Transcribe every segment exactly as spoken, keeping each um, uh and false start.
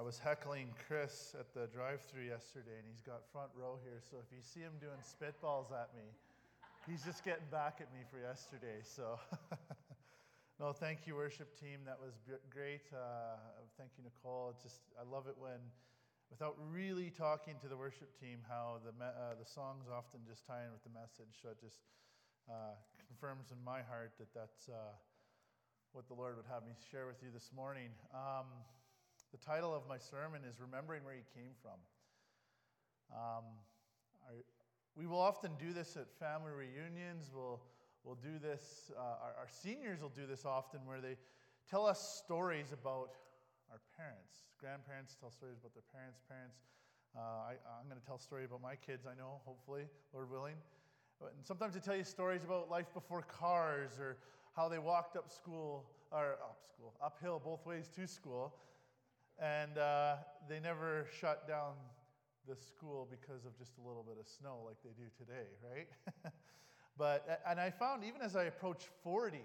was heckling Chris at the drive-thru yesterday, and he's got front row here, so if you see him doing spitballs at me, he's just getting back at me for yesterday. So, no, thank you, worship team. That was great. Uh, thank you, Nicole. It's just I love it when, without really talking to the worship team, how the uh, the songs often just tie in with the message. So it just uh, confirms in my heart that that's uh, what the Lord would have me share with you this morning. Um, the title of my sermon is "Remembering Where You Came From." Um, I, We will often do this at family reunions. We'll we'll do this. Uh, our, our seniors will do this often, where they tell us stories about our parents. Grandparents tell stories about their parents. Parents. Uh, I, I'm going to tell a story about my kids. I know, hopefully, Lord willing. And sometimes they tell you stories about life before cars, or how they walked up school or up school uphill both ways to school, and uh, they never shut down the school because of just a little bit of snow like they do today, right? But, and I found even as I approach forty,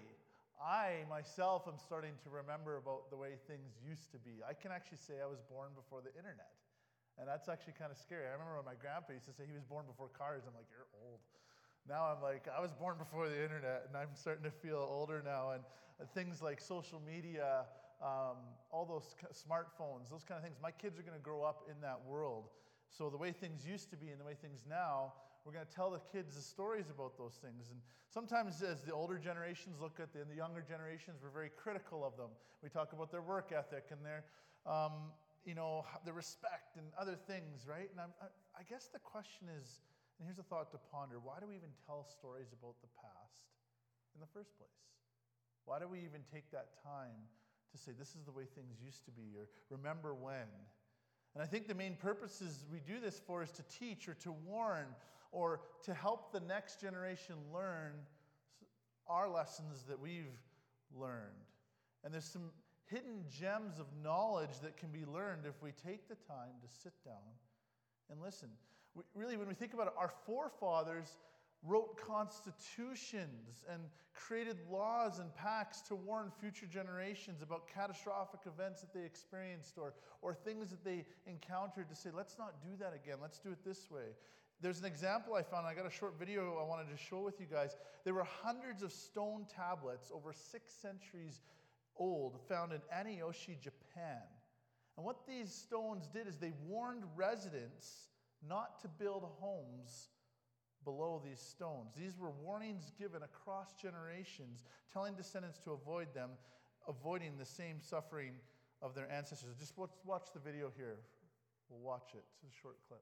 I myself am starting to remember about the way things used to be. I can actually say I was born before the internet. And that's actually kind of scary. I remember when my grandpa used to say he was born before cars. I'm like, you're old. Now I'm like, I was born before the internet, and I'm starting to feel older now. And things like social media, um, all those smartphones, those kind of things, my kids are going to grow up in that world. So the way things used to be and the way things now, we're going to tell the kids the stories about those things. And sometimes as the older generations look at the, and the younger generations, we're very critical of them. We talk about their work ethic and their, um, you know, their respect and other things, right? And I'm, I, I guess the question is, and here's a thought to ponder, why do we even tell stories about the past in the first place? Why do we even take that time to say, this is the way things used to be, or remember when? And I think the main purpose is we do this for is to teach or to warn or to help the next generation learn our lessons that we've learned. And there's some hidden gems of knowledge that can be learned if we take the time to sit down and listen. We, really, when we think about it, our forefathers wrote constitutions and created laws and pacts to warn future generations about catastrophic events that they experienced or, or things that they encountered, to say, let's not do that again. Let's do it this way. There's an example I found. I got a short video I wanted to show with you guys. There were hundreds of stone tablets over six centuries old found in Aniyoshi, Japan. And what these stones did is they warned residents not to build homes below these stones. These were warnings given across generations, telling descendants to avoid them, avoiding the same suffering of their ancestors. Just watch, watch the video here. We'll watch it. It's a short clip.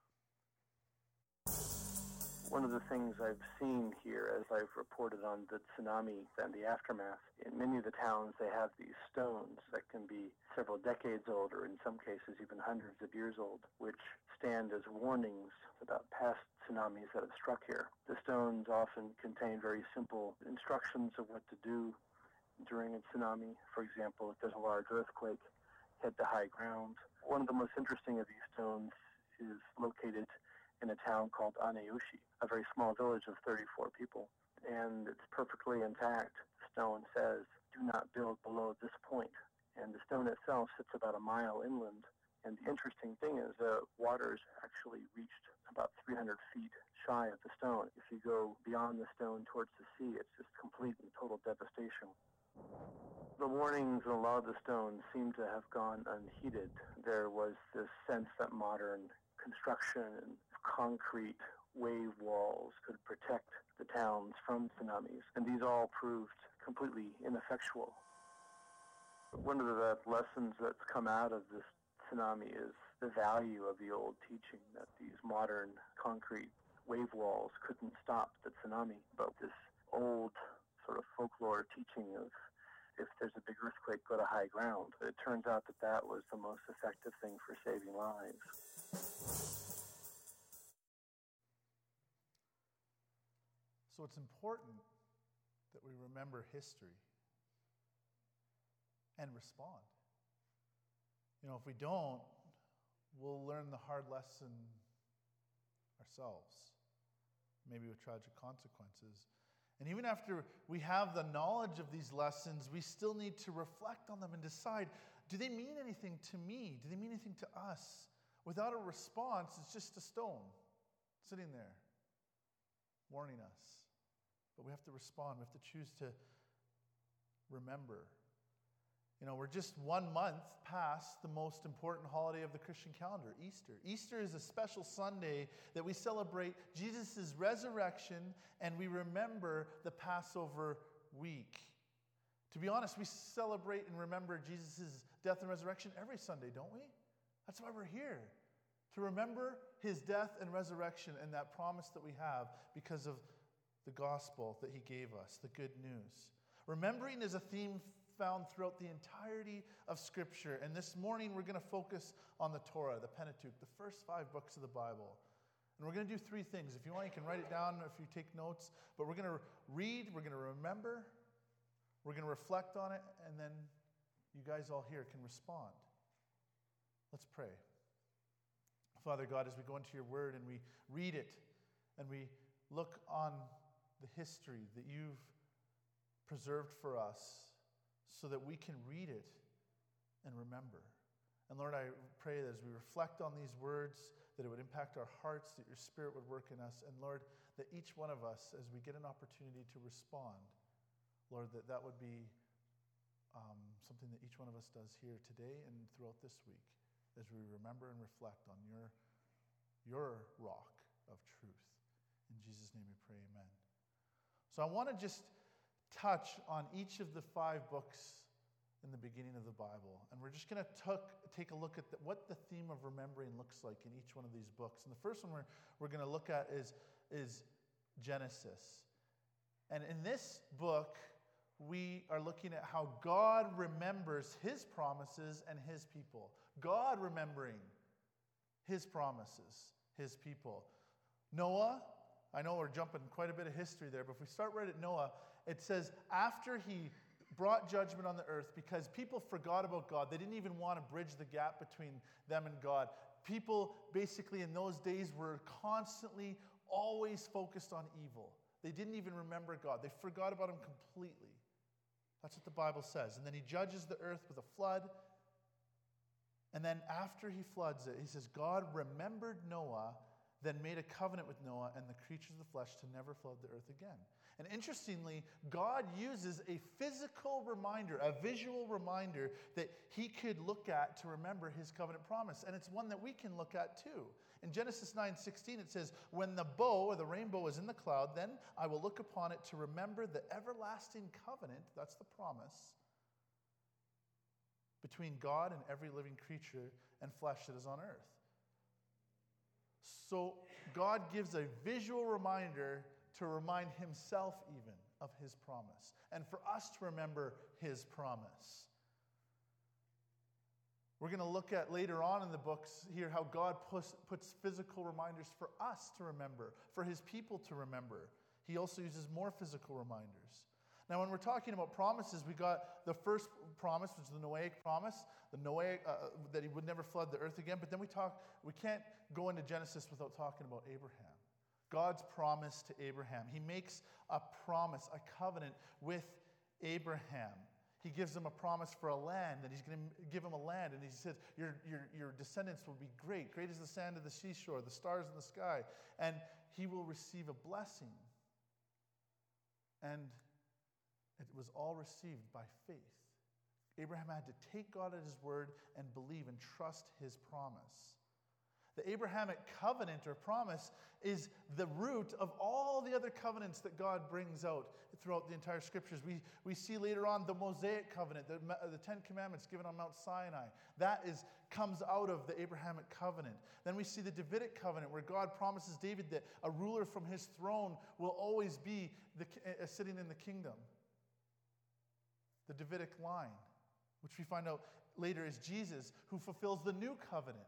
One of the things I've seen here as I've reported on the tsunami and the aftermath, in many of the towns they have these stones that can be several decades old, or in some cases even hundreds of years old, which stand as warnings about past tsunamis that have struck here. The stones often contain very simple instructions of what to do during a tsunami. For example, if there's a large earthquake, head to high ground. One of the most interesting of these stones is located in a town called Aniyoshi, a very small village of thirty-four people. And it's perfectly intact. The stone says, do not build below this point. And the stone itself sits about a mile inland. And the interesting thing is the waters actually reached about three hundred feet shy of the stone. If you go beyond the stone towards the sea, it's just complete and total devastation. The warnings in a lot of the stones seem to have gone unheeded. There was this sense that modern construction and concrete wave walls could protect the towns from tsunamis, and these all proved completely ineffectual. One of the lessons that's come out of this tsunami is the value of the old teaching that these modern concrete wave walls couldn't stop the tsunami, but this old sort of folklore teaching of if there's a big earthquake, go to high ground. It turns out that that was the most effective thing for saving lives. So it's important that we remember history and respond. You know, if we don't, we'll learn the hard lesson ourselves, maybe with tragic consequences. And even after we have the knowledge of these lessons, we still need to reflect on them and decide, do they mean anything to me? Do they mean anything to us? Without a response, it's just a stone sitting there, warning us. But we have to respond. We have to choose to remember. You know, we're just one month past the most important holiday of the Christian calendar, Easter. Easter is a special Sunday that we celebrate Jesus' resurrection, and we remember the Passover week. To be honest, we celebrate and remember Jesus' death and resurrection every Sunday, don't we? That's why we're here, to remember his death and resurrection and that promise that we have because of the gospel that he gave us, the good news. Remembering is a theme found throughout the entirety of Scripture. And this morning we're going to focus on the Torah, the Pentateuch, the first five books of the Bible. And we're going to do three things. If you want, you can write it down if you take notes. But we're going to read, we're going to remember, we're going to reflect on it, and then you guys all here can respond. Let's pray. Father God, as we go into your word and we read it and we look on the history that you've preserved for us, so that we can read it and remember. And Lord, I pray that as we reflect on these words, that it would impact our hearts, that your Spirit would work in us. And Lord, that each one of us, as we get an opportunity to respond, Lord, that that would be um, something that each one of us does here today and throughout this week, as we remember and reflect on your, your rock of truth. In Jesus' name we pray, amen. So I want to just touch on each of the five books in the beginning of the Bible. And we're just going to take a look at the, what the theme of remembering looks like in each one of these books. And the first one we're, we're going to look at is, is Genesis. And in this book, we are looking at how God remembers his promises and his people. God remembering his promises, his people. Noah, I know we're jumping quite a bit of history there, but if we start right at Noah, it says, after he brought judgment on the earth, because people forgot about God, they didn't even want to bridge the gap between them and God. People basically in those days were constantly, always focused on evil. They didn't even remember God. They forgot about him completely. That's what the Bible says. And then he judges the earth with a flood. And then after he floods it, he says, God remembered Noah, then made a covenant with Noah and the creatures of the flesh to never flood the earth again. And interestingly, God uses a physical reminder, a visual reminder that he could look at to remember his covenant promise. And it's one that we can look at too. In Genesis nine sixteen, it says, when the bow or the rainbow is in the cloud, then I will look upon it to remember the everlasting covenant, that's the promise, between God and every living creature and flesh that is on earth. So God gives a visual reminder to remind himself even of his promise, and for us to remember his promise. We're going to look at later on in the books here how God puts, puts physical reminders for us to remember, for his people to remember. He also uses more physical reminders. Now, when we're talking about promises, we got the first promise, which is the Noahic promise, the Noahic, uh, that he would never flood the earth again. But then we talk, we can't go into Genesis without talking about Abraham. God's promise to Abraham. He makes a promise, a covenant with Abraham. He gives him a promise for a land, and he's going to give him a land, and he says, your, your, your descendants will be great, great as the sand of the seashore, the stars in the sky, and he will receive a blessing. And it was all received by faith. Abraham had to take God at his word and believe and trust his promise. The Abrahamic covenant or promise is the root of all the other covenants that God brings out throughout the entire scriptures. We, we see later on the Mosaic covenant, the, the Ten Commandments given on Mount Sinai. That is comes out of the Abrahamic covenant. Then we see the Davidic covenant where God promises David that a ruler from his throne will always be the, uh, sitting in the kingdom. The Davidic line, which we find out later is Jesus, who fulfills the new covenant.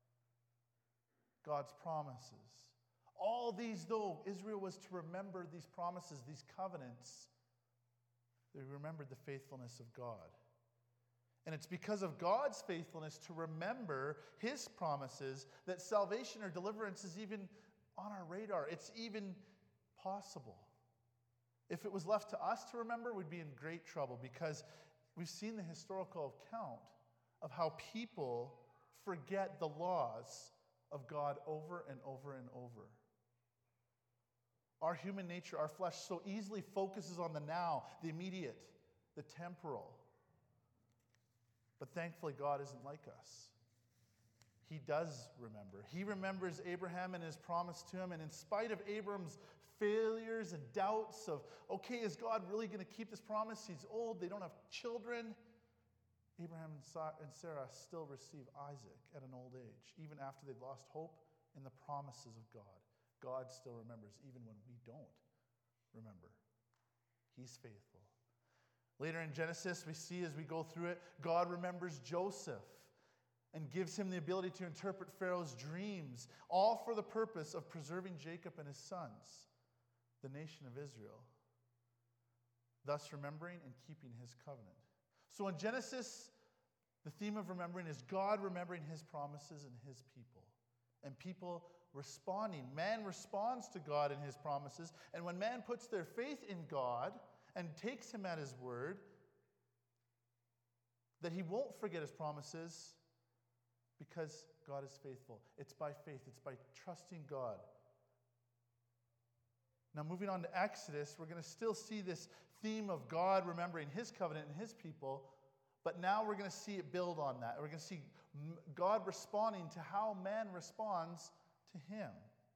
God's promises. All these, though, Israel was to remember these promises, these covenants, they remembered the faithfulness of God. And it's because of God's faithfulness to remember his promises that salvation or deliverance is even on our radar. It's even possible. If it was left to us to remember, we'd be in great trouble because we've seen the historical account of how people forget the laws of God over and over and over. Our human nature, our flesh, so easily focuses on the now, the immediate, the temporal. But thankfully, God isn't like us. He does remember. He remembers Abraham and his promise to him, and in spite of Abram's failures and doubts of, okay, is God really going to keep this promise? He's old, they don't have children. Abraham and Sarah still receive Isaac at an old age, even after they've lost hope in the promises of God. God still remembers, even when we don't remember. He's faithful. Later in Genesis, we see as we go through it, God remembers Joseph and gives him the ability to interpret Pharaoh's dreams, all for the purpose of preserving Jacob and his sons, the nation of Israel, thus remembering and keeping his covenant. So in Genesis, the theme of remembering is God remembering his promises and his people, and people responding. Man responds to God and his promises, and when man puts their faith in God and takes him at his word, that he won't forget his promises because God is faithful. It's by faith. It's by trusting God. Now, moving on to Exodus, we're going to still see this theme of God remembering his covenant and his people, but now we're going to see it build on that. We're going to see God responding to how man responds to him.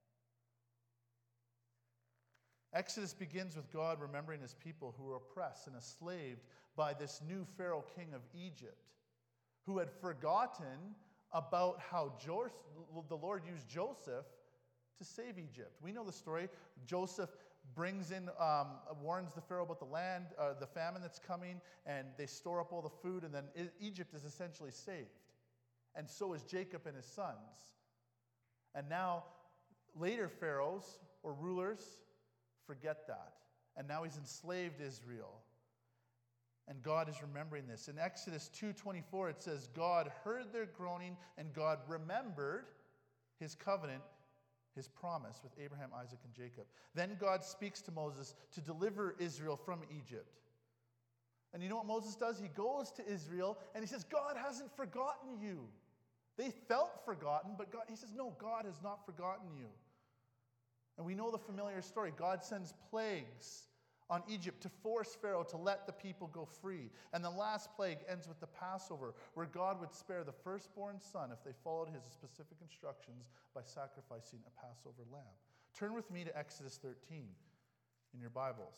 Exodus begins with God remembering his people who were oppressed and enslaved by this new Pharaoh king of Egypt, who had forgotten about how the Lord used Joseph to save Egypt. We know the story. Joseph brings in, um, warns the Pharaoh about the land, uh, the famine that's coming, and they store up all the food, and then Egypt is essentially saved. And so is Jacob and his sons. And now, later pharaohs or rulers forget that. And now he's enslaved Israel. And God is remembering this. In Exodus two twenty-four, it says, God heard their groaning, and God remembered his covenant, his promise with Abraham, Isaac, and Jacob. Then God speaks to Moses to deliver Israel from Egypt. And you know what Moses does? He goes to Israel, and he says, God hasn't forgotten you. They felt forgotten, but God, he says, no, God has not forgotten you. And we know the familiar story. God sends plagues on Egypt to force Pharaoh to let the people go free. And the last plague ends with the Passover, where God would spare the firstborn son if they followed his specific instructions by sacrificing a Passover lamb. Turn with me to Exodus thirteen in your Bibles.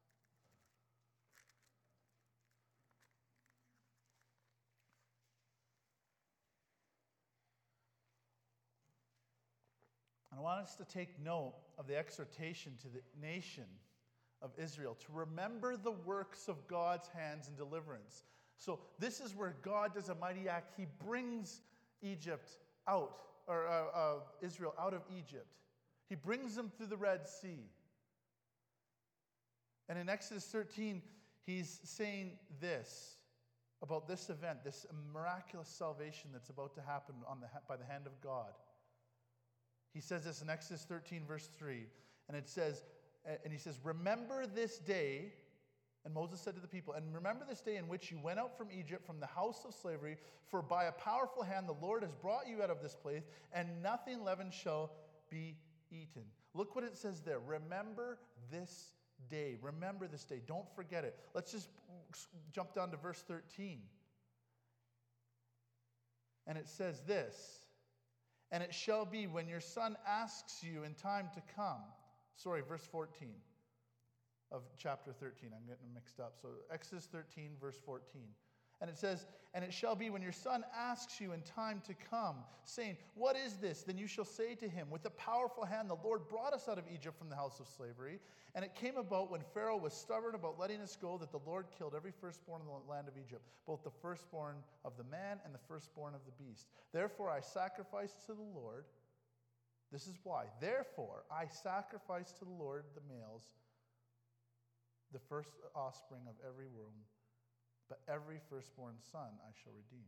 I want us to take note of the exhortation to the nation of Israel to remember the works of God's hands in deliverance. So this is where God does a mighty act. He brings Egypt out, or uh, uh, Israel out of Egypt. He brings them through the Red Sea. And in Exodus thirteen, he's saying this about this event, this miraculous salvation that's about to happen on the, by the hand of God. He says this in Exodus thirteen, verse three, and it says, and he says, remember this day, and Moses said to the people, and remember this day in which you went out from Egypt, from the house of slavery, for by a powerful hand the Lord has brought you out of this place, and nothing leavened shall be eaten. Look what it says there. Remember this day. Remember this day. Don't forget it. Let's just jump down to verse thirteen. And it says this, and it shall be when your son asks you in time to come. Sorry, verse fourteen of chapter thirteen. I'm getting them mixed up. So Exodus thirteen, verse fourteen. And it says, and it shall be when your son asks you in time to come, saying, what is this? Then you shall say to him, with a powerful hand the Lord brought us out of Egypt from the house of slavery. And it came about when Pharaoh was stubborn about letting us go that the Lord killed every firstborn in the land of Egypt, both the firstborn of the man and the firstborn of the beast. Therefore I sacrificed to the Lord. This is why. Therefore I sacrifice to the Lord the males, the first offspring of every womb, but every firstborn son I shall redeem.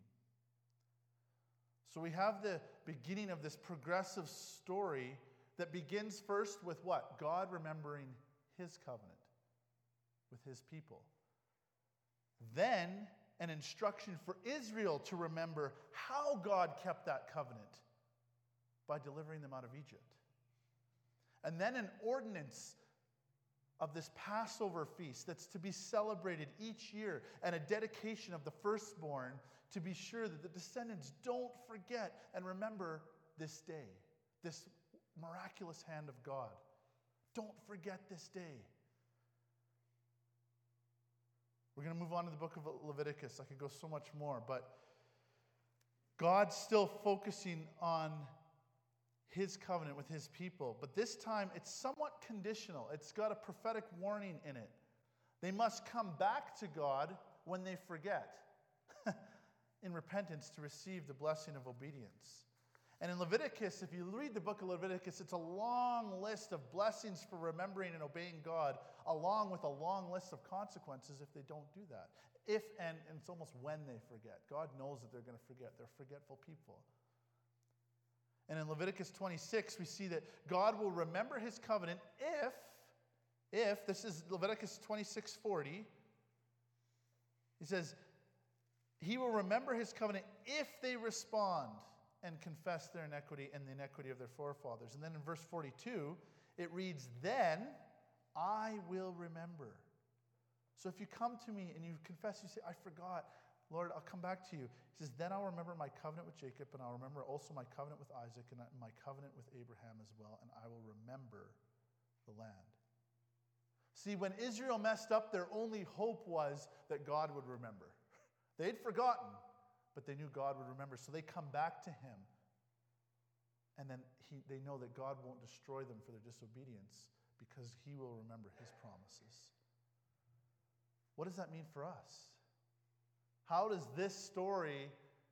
So we have the beginning of this progressive story that begins first with what? God remembering his covenant with his people. Then an instruction for Israel to remember how God kept that covenant by delivering them out of Egypt. And then an ordinance of this Passover feast that's to be celebrated each year, and a dedication of the firstborn to be sure that the descendants don't forget and remember this day, this miraculous hand of God. Don't forget this day. We're going to move on to the book of Leviticus. I could go so much more, but God's still focusing on his covenant with his people. But this time, it's somewhat conditional. It's got a prophetic warning in it. They must come back to God when they forget in repentance to receive the blessing of obedience. And in Leviticus, if you read the book of Leviticus, it's a long list of blessings for remembering and obeying God, along with a long list of consequences if they don't do that. If, and, and it's almost when they forget. God knows that they're going to forget. They're forgetful people. And in Leviticus twenty-six, we see that God will remember his covenant if, if, this is Leviticus twenty-six forty, he says, he will remember his covenant if they respond and confess their iniquity and the iniquity of their forefathers. And then in verse forty-two, it reads, then I will remember. So if you come to me and you confess, you say, I forgot, Lord, I'll come back to you. He says, then I'll remember my covenant with Jacob, and I'll remember also my covenant with Isaac, and my covenant with Abraham as well, and I will remember the land. See, when Israel messed up, their only hope was that God would remember. They'd forgotten, but they knew God would remember. So they come back to him. And then he, they know that God won't destroy them for their disobedience because he will remember his promises. What does that mean for us? How does this story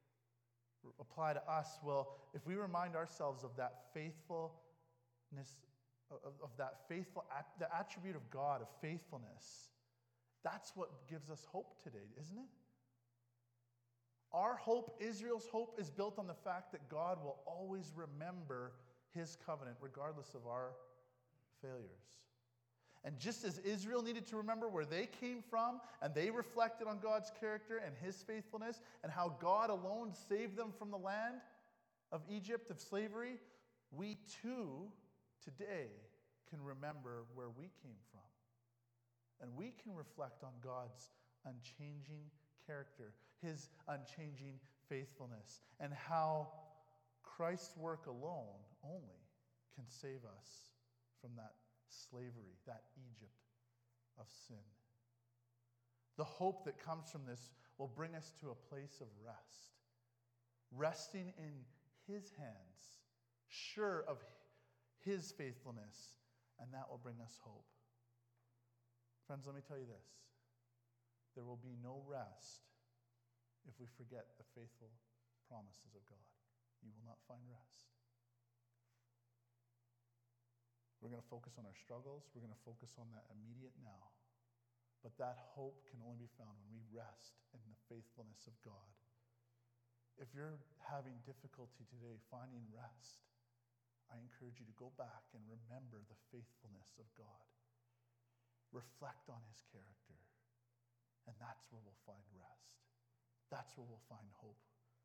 apply to us? Well, if we remind ourselves of that faithfulness, of, of that faithful, the attribute of God, of faithfulness, that's what gives us hope today, isn't it? Our hope, Israel's hope, is built on the fact that God will always remember his covenant, regardless of our failures. And just as Israel needed to remember where they came from, and they reflected on God's character and his faithfulness, and how God alone saved them from the land of Egypt, of slavery, we too, today, can remember where we came from. And we can reflect on God's unchanging character, his unchanging faithfulness, and how Christ's work alone only can save us from that slavery, that Egypt of sin. The hope that comes from this will bring us to a place of rest, resting in his hands, sure of his faithfulness, and that will bring us hope. Friends, let me tell you this. There will be no rest if we forget the faithful promises of God. You will not find rest. We're going to focus on our struggles. We're going to focus on that immediate now. But that hope can only be found when we rest in the faithfulness of God. If you're having difficulty today finding rest, I encourage you to go back and remember the faithfulness of God. Reflect on his character. And that's where we'll find rest. That's where we'll find hope.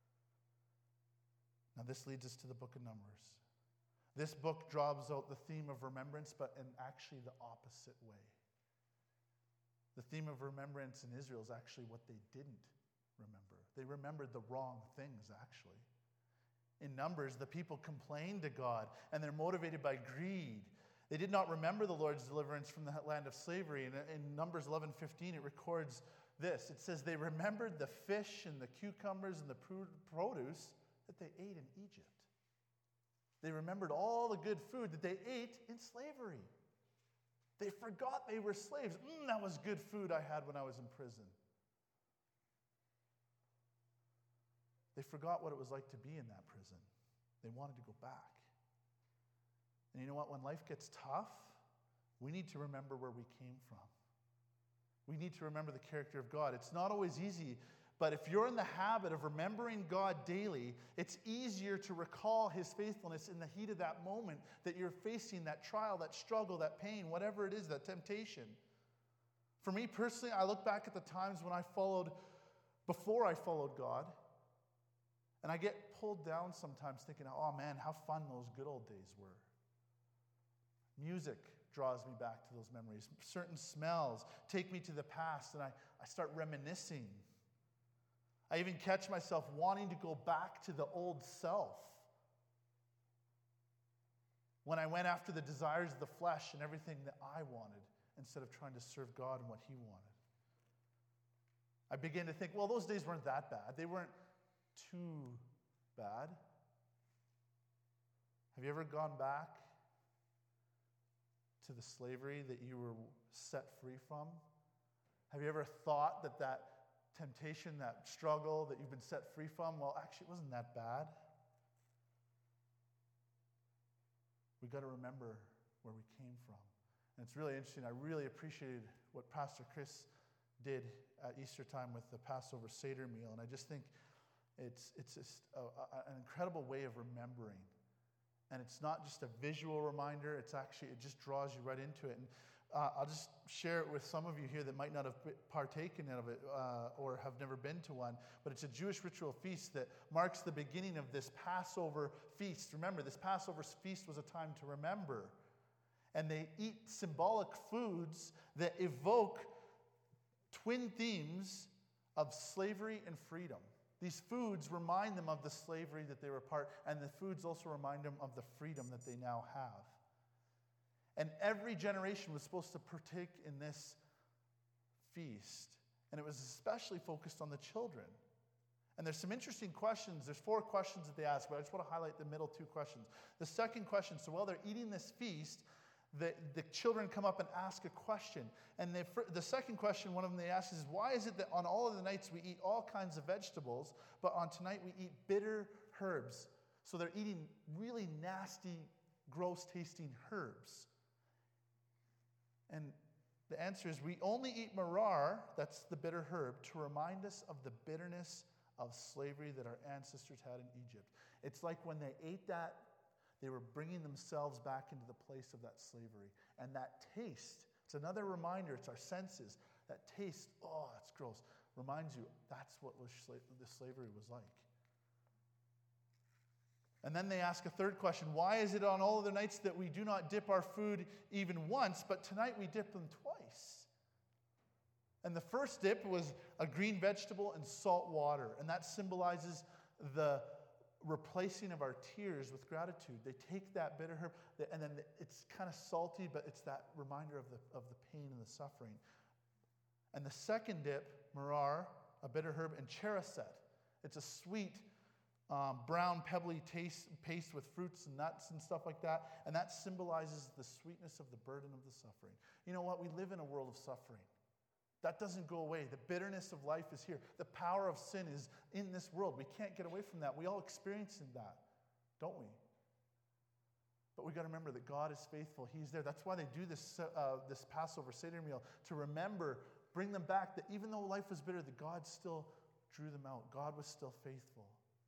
Now, this leads us to the book of Numbers. This book draws out the theme of remembrance, but in actually the opposite way. The theme of remembrance in Israel is actually what they didn't remember. They remembered the wrong things, actually. In Numbers, the people complained to God, and they're motivated by greed. They did not remember the Lord's deliverance from the land of slavery. And in Numbers eleven fifteen, it records this. It says, they remembered the fish and the cucumbers and the produce that they ate in Egypt. They remembered all the good food that they ate in slavery. They forgot they were slaves. Mm, that was good food I had when I was in prison. They forgot what it was like to be in that prison. They wanted to go back. And you know what? When life gets tough, we need to remember where we came from. We need to remember the character of God. It's not always easy, but if you're in the habit of remembering God daily, it's easier to recall his faithfulness in the heat of that moment that you're facing, that trial, that struggle, that pain, whatever it is, that temptation. For me personally, I look back at the times when I followed before I followed God. And I get pulled down sometimes thinking, oh man, how fun those good old days were. Music draws me back to those memories. Certain smells take me to the past, and I, I start reminiscing. I even catch myself wanting to go back to the old self. When I went after the desires of the flesh and everything that I wanted, instead of trying to serve God and what He wanted. I began to think, well, those days weren't that bad. They weren't too bad. Have you ever gone back to the slavery that you were set free from? Have you ever thought that that temptation, that struggle that you've been set free from, well, actually, it wasn't that bad? We've got to remember where we came from. And it's really interesting. I really appreciated what Pastor Chris did at Easter time with the Passover Seder meal. And I just think it's, it's just a, a, an incredible way of remembering. And it's not just a visual reminder. It's actually, it just draws you right into it. And uh, I'll just share it with some of you here that might not have partaken of it uh, or have never been to one. But it's a Jewish ritual feast that marks the beginning of this Passover feast. Remember, this Passover feast was a time to remember. And they eat symbolic foods that evoke twin themes of slavery and freedom. These foods remind them of the slavery that they were part, and the foods also remind them of the freedom that they now have. And every generation was supposed to partake in this feast, and it was especially focused on the children. And there's some interesting questions. There's four questions that they ask, but I just want to highlight the middle two questions. The second question, so while they're eating this feast, The, the children come up and ask a question. And the, the second question, one of them they ask is, why is it that on all of the nights we eat all kinds of vegetables, but on tonight we eat bitter herbs? So they're eating really nasty, gross-tasting herbs. And the answer is, we only eat marar, that's the bitter herb, to remind us of the bitterness of slavery that our ancestors had in Egypt. It's like when they ate that, they were bringing themselves back into the place of that slavery. And that taste, it's another reminder, it's our senses. That taste, oh, it's gross, reminds you that's what was sla- the slavery was like. And then they ask a third question, why is it on all other nights that we do not dip our food even once, but tonight we dip them twice? And the first dip was a green vegetable and salt water, and that symbolizes the replacing of our tears with gratitude. They take that bitter herb, and then it's kind of salty, but it's that reminder of the, of the pain and the suffering. And the second dip, marar, a bitter herb, and cheraset. It's a sweet, um, brown, pebbly taste, paste with fruits and nuts and stuff like that, and that symbolizes the sweetness of the burden of the suffering. You know what? We live in a world of suffering. That doesn't go away. The bitterness of life is here. The power of sin is in this world. We can't get away from that. We all experience that, don't we? But we've got to remember that God is faithful. He's there. That's why they do this, uh, this Passover Seder meal, to remember, bring them back, that even though life was bitter, that God still drew them out. God was still faithful.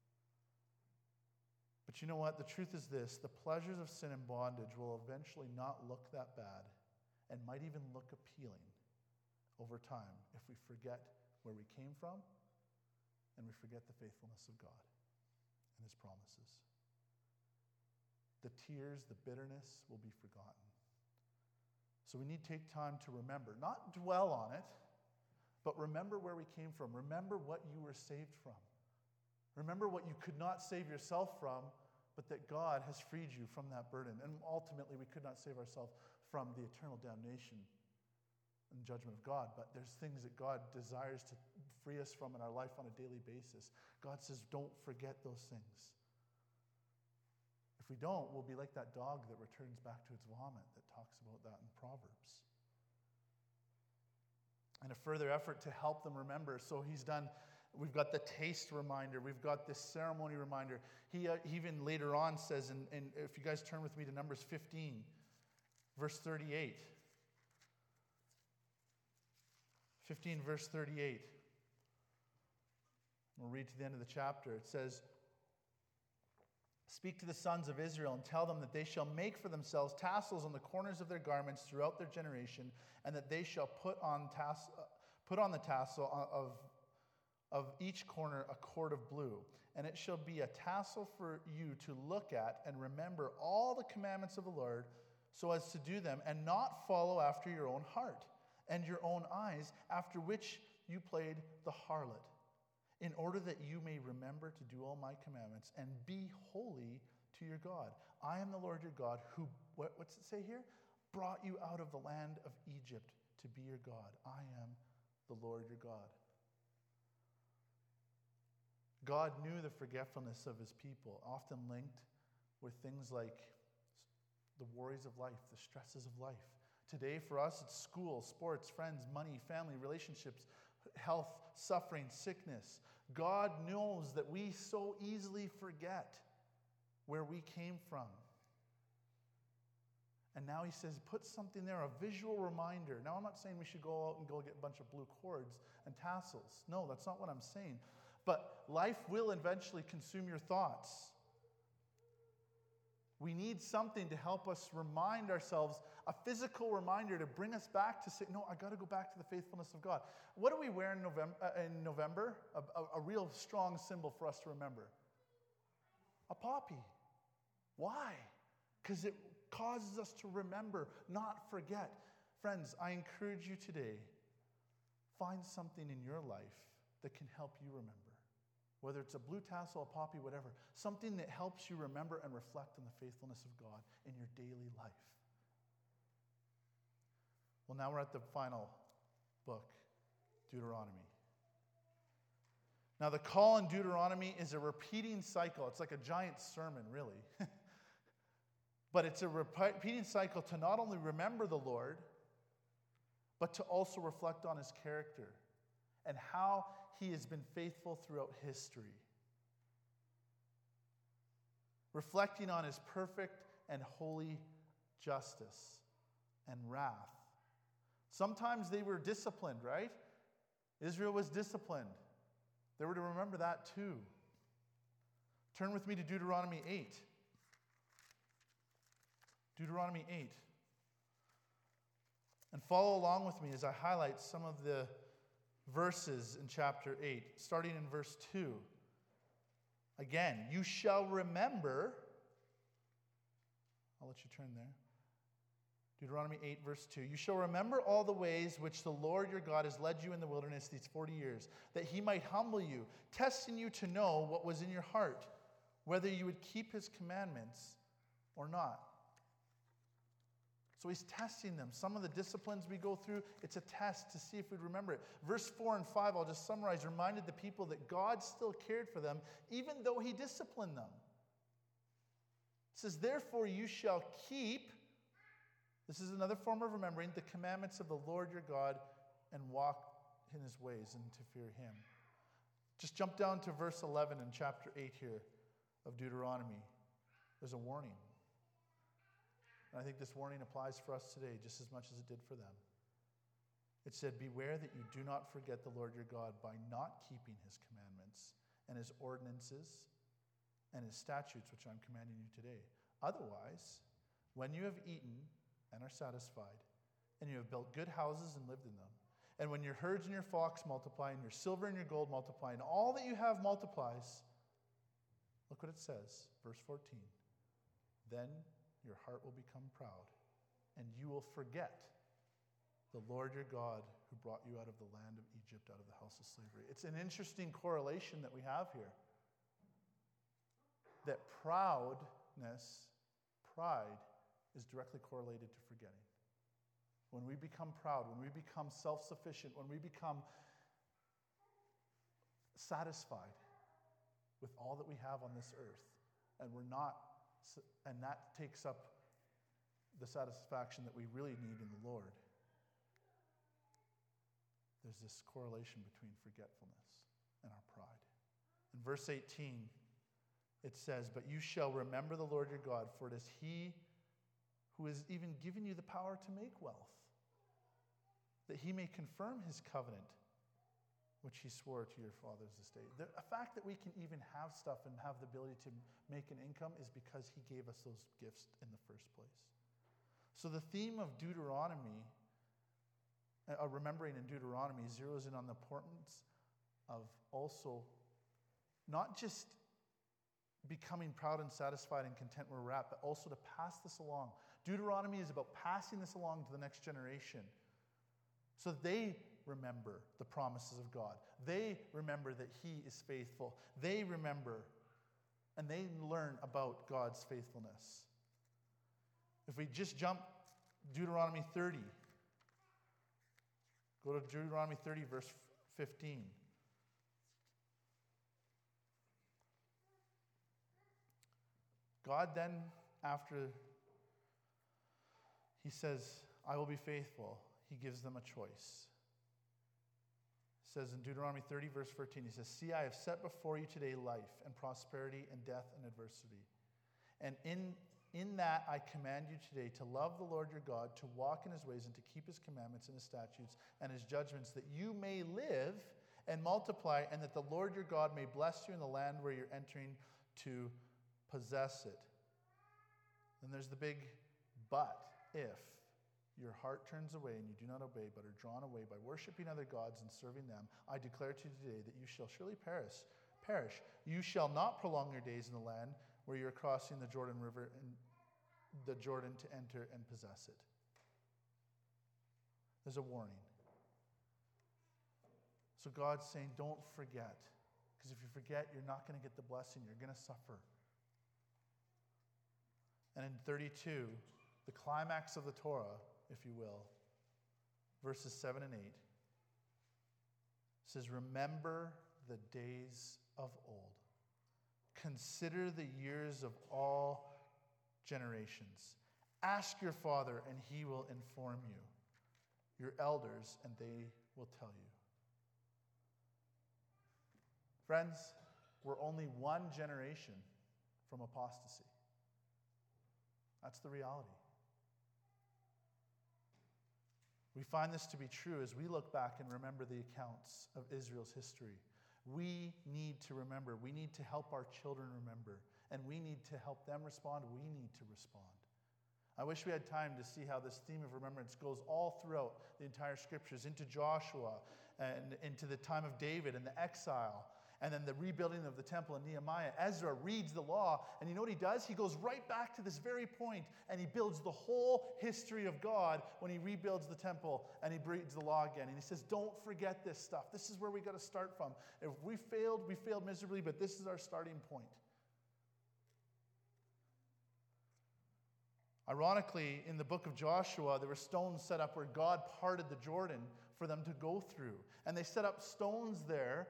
But you know what? The truth is this. The pleasures of sin and bondage will eventually not look that bad and might even look appealing over time if we forget where we came from and we forget the faithfulness of God and His promises. The tears, the bitterness will be forgotten. So we need to take time to remember, not dwell on it, but remember where we came from. Remember what you were saved from. Remember what you could not save yourself from, but that God has freed you from that burden. And ultimately, we could not save ourselves from the eternal damnation and judgment of God, but there's things that God desires to free us from in our life on a daily basis. God says, don't forget those things. If we don't, we'll be like that dog that returns back to its vomit that talks about that in Proverbs. And a further effort to help them remember. So he's done, we've got the taste reminder, we've got this ceremony reminder. He uh, even later on says, and if you guys turn with me to Numbers fifteen, verse thirty-eight. fifteen, verse thirty-eight. We'll read to the end of the chapter. It says, speak to the sons of Israel and tell them that they shall make for themselves tassels on the corners of their garments throughout their generation, and that they shall put on, tass- put on the tassel of, of each corner a cord of blue, and it shall be a tassel for you to look at and remember all the commandments of the Lord, so as to do them, and not follow after your own heart and your own eyes, after which you played the harlot, in order that you may remember to do all my commandments and be holy to your God. I am the Lord your God who, what, what's it say here? Brought you out of the land of Egypt to be your God. I am the Lord your God. God knew the forgetfulness of his people, often linked with things like the worries of life, the stresses of life. Today for us, it's school, sports, friends, money, family, relationships, health, suffering, sickness. God knows that we so easily forget where we came from. And now he says, put something there, a visual reminder. Now, I'm not saying we should go out and go get a bunch of blue cords and tassels. No, that's not what I'm saying. But life will eventually consume your thoughts. We need something to help us remind ourselves, a physical reminder to bring us back to say, no, I got to go back to the faithfulness of God. What do we wear in November? Uh, in November? A, a, a real strong symbol for us to remember. A poppy. Why? Because it causes us to remember, not forget. Friends, I encourage you today, find something in your life that can help you remember. Whether it's a blue tassel, a poppy, whatever. Something that helps you remember and reflect on the faithfulness of God in your daily life. Well, now we're at the final book, Deuteronomy. Now, the call in Deuteronomy is a repeating cycle. It's like a giant sermon, really. But it's a repeating cycle to not only remember the Lord, but to also reflect on his character and how he has been faithful throughout history. Reflecting on his perfect and holy justice and wrath. Sometimes they were disciplined, right? Israel was disciplined. They were to remember that too. Turn with me to Deuteronomy eight. Deuteronomy eight. And follow along with me as I highlight some of the verses in chapter eight, starting in verse two. Again, you shall remember, I'll let you turn there. Deuteronomy eight, verse two. You shall remember all the ways which the Lord your God has led you in the wilderness these forty years, that he might humble you, testing you to know what was in your heart, whether you would keep his commandments or not. So he's testing them. Some of the disciplines we go through, it's a test to see if we'd remember it. Verse four and five, I'll just summarize, reminded the people that God still cared for them, even though he disciplined them. It says, therefore you shall keep, this is another form of remembering, the commandments of the Lord your God and walk in his ways and to fear him. Just jump down to verse eleven in chapter eight here of Deuteronomy. There's a warning. And I think this warning applies for us today just as much as it did for them. It said, beware that you do not forget the Lord your God by not keeping his commandments and his ordinances and his statutes, which I'm commanding you today. Otherwise, when you have eaten and are satisfied, and you have built good houses and lived in them, and when your herds and your flocks multiply, and your silver and your gold multiply, and all that you have multiplies, look what it says, verse fourteen. Then your heart will become proud, and you will forget the Lord your God who brought you out of the land of Egypt, out of the house of slavery. It's an interesting correlation that we have here. That proudness, pride, is directly correlated to forgetting. When we become proud, when we become self-sufficient, when we become satisfied with all that we have on this earth, and we're not, and that takes up the satisfaction that we really need in the Lord, there's this correlation between forgetfulness and our pride. In verse eighteen, it says, but you shall remember the Lord your God, for it is he who has even given you the power to make wealth, that he may confirm his covenant, which he swore to your fathers this day. The fact that we can even have stuff and have the ability to make an income is because he gave us those gifts in the first place. So the theme of Deuteronomy, uh, remembering in Deuteronomy, zeroes in on the importance of also not just becoming proud and satisfied and content where we're at, but also to pass this along. Deuteronomy is about passing this along to the next generation so that they remember the promises of God. They remember that He is faithful. They remember and they learn about God's faithfulness. If we just jump Deuteronomy thirty, go to Deuteronomy thirty, verse fifteen. God then, after He says, I will be faithful, He gives them a choice. It says in Deuteronomy thirty, verse fourteen, He says, see, I have set before you today life and prosperity and death and adversity. And in, in that I command you today to love the Lord your God, to walk in His ways and to keep His commandments and His statutes and His judgments, that you may live and multiply, and that the Lord your God may bless you in the land where you're entering to possess it. And there's the big but. If your heart turns away and you do not obey, but are drawn away by worshiping other gods and serving them, I declare to you today that you shall surely perish. Perish. You shall not prolong your days in the land where you are crossing the Jordan River and the Jordan to enter and possess it. There's a warning. So God's saying, don't forget. Because if you forget, you're not going to get the blessing. You're going to suffer. And in thirty-two, the climax of the Torah, if you will, verses seven and eight, says, remember the days of old. Consider the years of all generations. Ask your father, and he will inform you. Your elders, and they will tell you. Friends, we're only one generation from apostasy. That's the reality. We find this to be true as we look back and remember the accounts of Israel's history. We need to remember. We need to help our children remember. And we need to help them respond. We need to respond. I wish we had time to see how this theme of remembrance goes all throughout the entire scriptures, into Joshua and into the time of David and the exile, and then the rebuilding of the temple in Nehemiah. Ezra reads the law, and you know what he does? He goes right back to this very point, and he builds the whole history of God when he rebuilds the temple, and he reads the law again. And he says, don't forget this stuff. This is where we got to start from. If we failed, we failed miserably, but this is our starting point. Ironically, in the book of Joshua, there were stones set up where God parted the Jordan for them to go through. And they set up stones there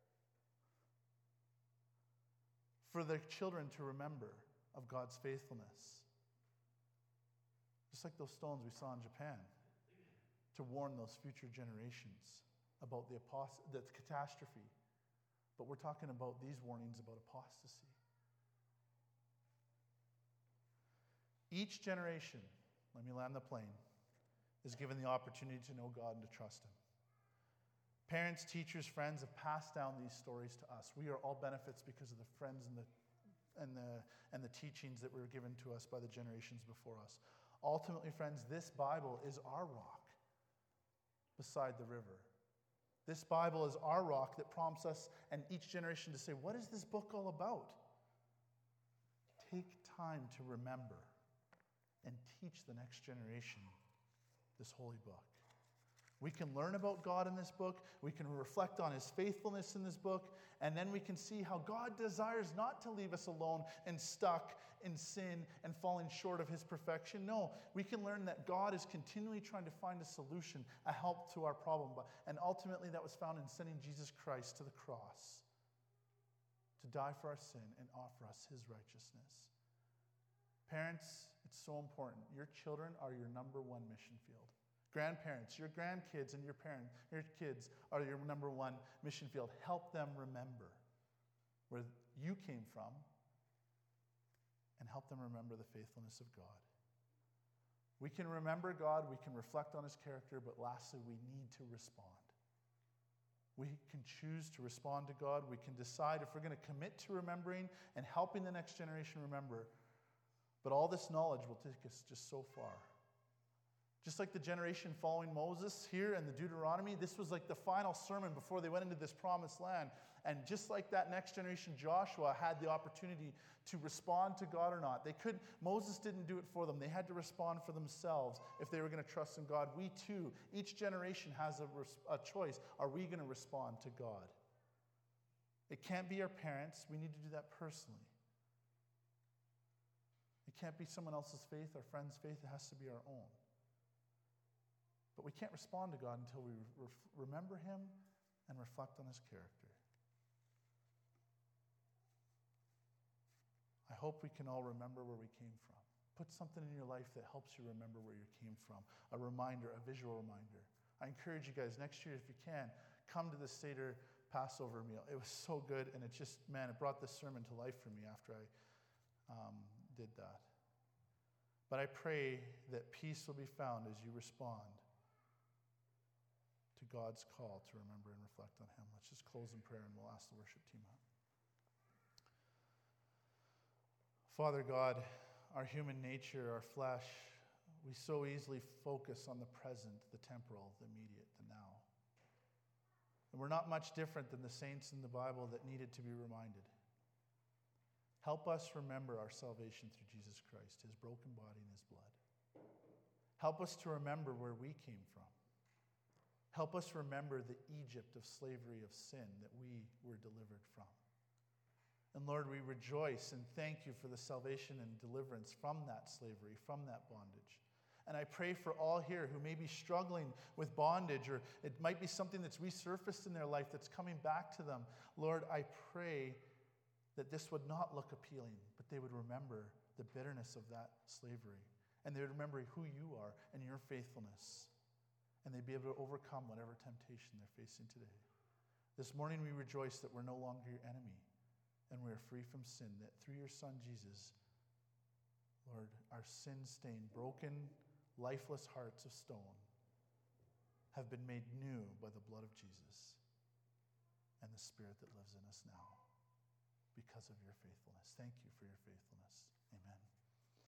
for their children to remember of God's faithfulness. Just like those stones we saw in Japan, to warn those future generations about the, apost- the catastrophe. But we're talking about these warnings about apostasy. Each generation, let me land the plane, is given the opportunity to know God and to trust Him. Parents, teachers, friends have passed down these stories to us. We are all benefits because of the friends and the, and the, and the teachings that were given to us by the generations before us. Ultimately, friends, this Bible is our rock beside the river. This Bible is our rock that prompts us and each generation to say, what is this book all about? Take time to remember and teach the next generation this holy book. We can learn about God in this book. We can reflect on His faithfulness in this book. And then we can see how God desires not to leave us alone and stuck in sin and falling short of His perfection. No, we can learn that God is continually trying to find a solution, a help to our problem. And ultimately that was found in sending Jesus Christ to the cross to die for our sin and offer us His righteousness. Parents, it's so important. Your children are your number one mission field. Grandparents, your grandkids and your parents, your kids are your number one mission field. Help them remember where you came from and help them remember the faithfulness of God. We can remember God, we can reflect on His character, but lastly, we need to respond. We can choose to respond to God. We can decide if we're going to commit to remembering and helping the next generation remember. But all this knowledge will take us just so far. Just like the generation following Moses here in the Deuteronomy, this was like the final sermon before they went into this promised land. And just like that next generation, Joshua had the opportunity to respond to God or not. They could, Moses didn't do it for them. They had to respond for themselves if they were going to trust in God. We too, each generation has a, a choice. Are we going to respond to God? It can't be our parents. We need to do that personally. It can't be someone else's faith, our friend's faith. It has to be our own. But we can't respond to God until we re- remember him and reflect on his character. I hope we can all remember where we came from. Put something in your life that helps you remember where you came from. A reminder, a visual reminder. I encourage you guys, next year if you can, come to the Seder Passover meal. It was so good, and it just, man, it brought this sermon to life for me after I um, did that. But I pray that peace will be found as you respond to God's call to remember and reflect on him. Let's just close in prayer, and we'll ask the worship team up. Father God, our human nature, our flesh, we so easily focus on the present, the temporal, the immediate, the now. And we're not much different than the saints in the Bible that needed to be reminded. Help us remember our salvation through Jesus Christ, his broken body and his blood. Help us to remember where we came from. Help us remember the Egypt of slavery of sin that we were delivered from. And Lord, we rejoice and thank you for the salvation and deliverance from that slavery, from that bondage. And I pray for all here who may be struggling with bondage, or it might be something that's resurfaced in their life that's coming back to them. Lord, I pray that this would not look appealing, but they would remember the bitterness of that slavery. And they would remember who you are and your faithfulness. And they'd be able to overcome whatever temptation they're facing today. This morning we rejoice that we're no longer your enemy. And we are free from sin, that through your Son, Jesus, Lord, our sin-stained, broken, lifeless hearts of stone have been made new by the blood of Jesus and the Spirit that lives in us now because of your faithfulness. Thank you for your faithfulness. Amen.